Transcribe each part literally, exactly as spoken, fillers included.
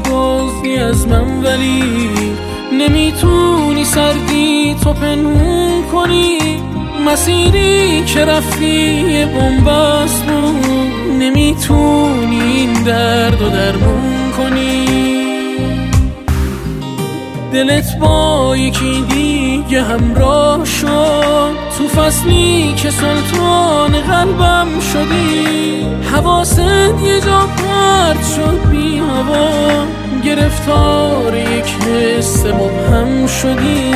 میدزدی از من ولی نمیتونی سردی تو پنهون کنی. مسیری که رفتی یه بن‌بست بود، نمیتونی این درد و درمون کنی. دلت با یکی دیگه همراه شد تو فصلی که سلطان قلبم شدی. حواست یه جا پرت شد بی هوا، گرفتار یک حس مبهم شدی.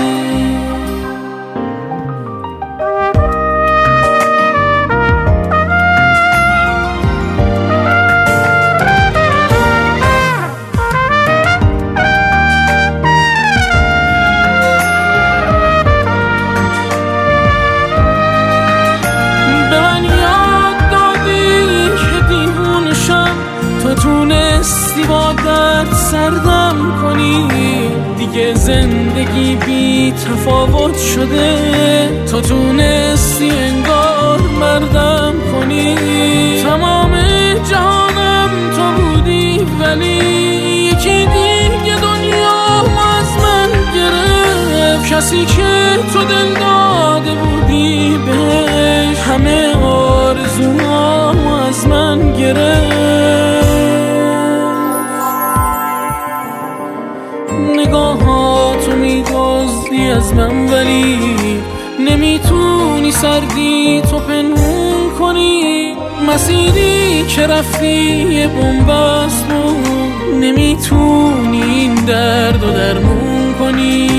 تونستی با درد سردم کنی، دیگه زندگی بی تفاوت شده. تو تونستی انگار مردم کنی، تمام جهانم تو بودی ولی یکی دیگه دنیا از من گرفت. کسی که تو دل داده بودی بهش، همه آرزوهام از من گرفت. نگاهاتو میدزدی از من ولی نمیتونی سردی تو پنهون کنی. مسیری که رفتی یه بن‌بست بود، نمیتونی این درد و درمون کنی.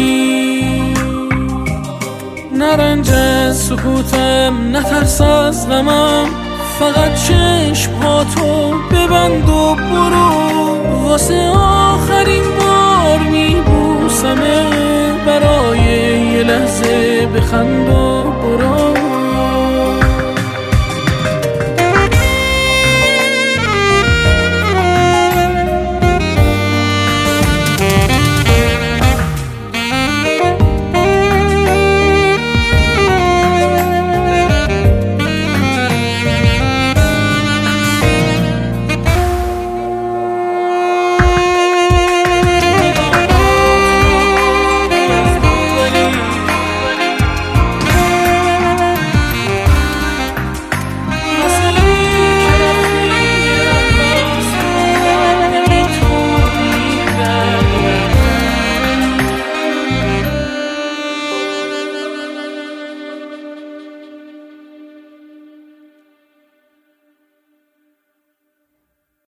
نرنج از سکوتم، نترس از غمم، فقط چشم‌هاتو ببند و برو. واسه آخرین بار میبوسمه، برای یه لحظه بخند و برو.